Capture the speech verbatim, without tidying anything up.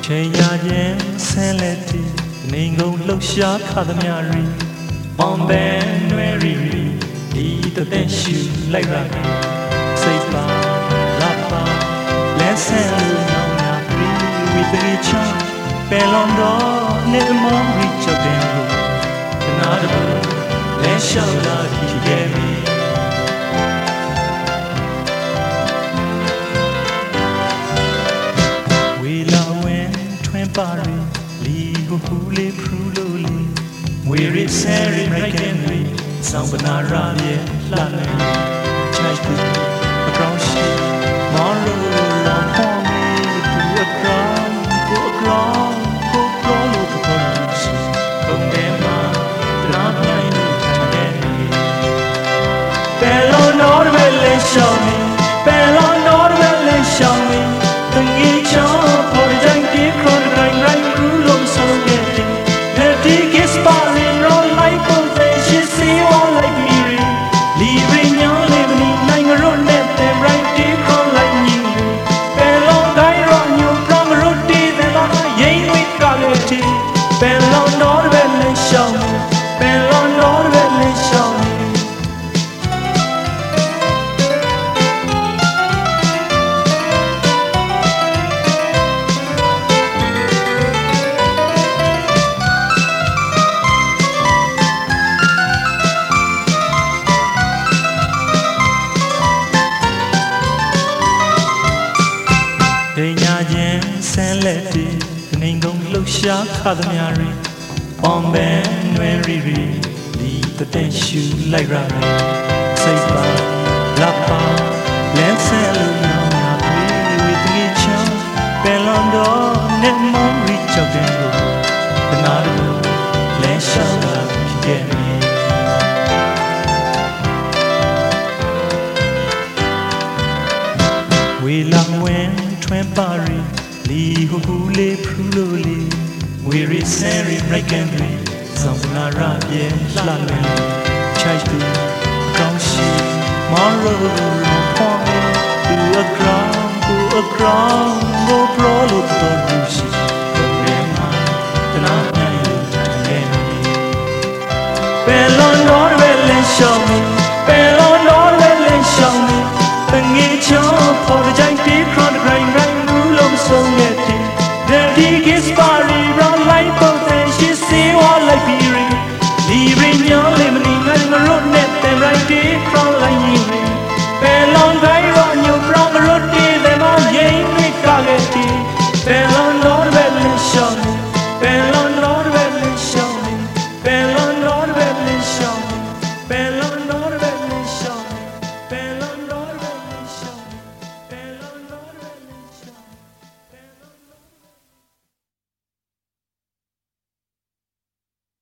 ချိန်ရခြင်းဆင်းလက်တီနေကုန်လှရှားခါသမျှရီပေါင်ပန်နွယ်ရီရီဒီတသက်ရှူလိုက်ရစိတ်ပါလာပါလဲဆဲလို့နောင်နာပြီးဝိသေချာပယ်လွန်တော့နေမောင်ရီချုပ်တယ်လို့ခနာတဘူလဲရှောက်လာကြည့်ခဲ့ပြီဝေလာဝင်ထွင်ပါရီလီကိုဟူလေးဖရူလို့လီဝေရဆယ်ရီရိုက်ကန်ရီဆောင်းပနာရာရဲ့လှနေချိုက်ပြီးအကောင်းရှိမော်ရိုလောင်ဖော်မီသူအကောင်းကိုအကောင်းကိုကောလို့ပေါ်လို့ရှိဘုံထဲမှာတနာမြိုင်လို့ထားတဲ့ဘယ်လိုတော့ပဲလဲရှောင်းမီဘယ်လိုတော့ပဲလဲရှောင်းမီတငေးချောင်းပေါ်ကြင်ဒီခရိုရိုင်းရိုင်းရူလို့ဆိုခဲ့တယ်လက်ဒီကစ်ပါရင်ရောလိုက်ပေါ်တဲ့ရှိစီဝါလိုက်မီရီလီရင်းညောင်းလေးမနီနိုင်ရိုးနဲ့တဲ့ရိုင်းဒီခရိုလိုက်ညင်းဘယ်လိုတိုင်းရောညူပရမရိုတီတဲ့တော့ရင်ဝိကလေးတီဘယ်လိုတော့ပဲလဲရှောင်းဘယ်လိုတော့ပဲလဲရှောင်းချိန်ညာခြင်းဆင်းလက်တီနေကုန်လှရှားခါသမျှရီပေါင်ပန်နွယ်ရီရီဒီတတဲ့ရှူလိုက်ရစိတ်ပါလာပါလဲဆဲလို့နောင်နာပြီးဝိသေချာပယ်လွန်တော့နေမောင်ရီချုပ်တယ်လို့တနာတို့လဲရှောက်လာဖြစ်ခဲ့ပြီဝေလာဝင်ထွင်ပါရီလီဟူဟူလေးဖရူလို့လီဝေရီဆယ်ရီရိုက်ကန်ရီဆောင်းနာရာရဲ့လှလွင်ချိုက်သူကောင်းရှိမော်ရိုရောဖော်မီသူအကောင်းသူအကောင်းဘိုပရိုလို့တော်လူရှိ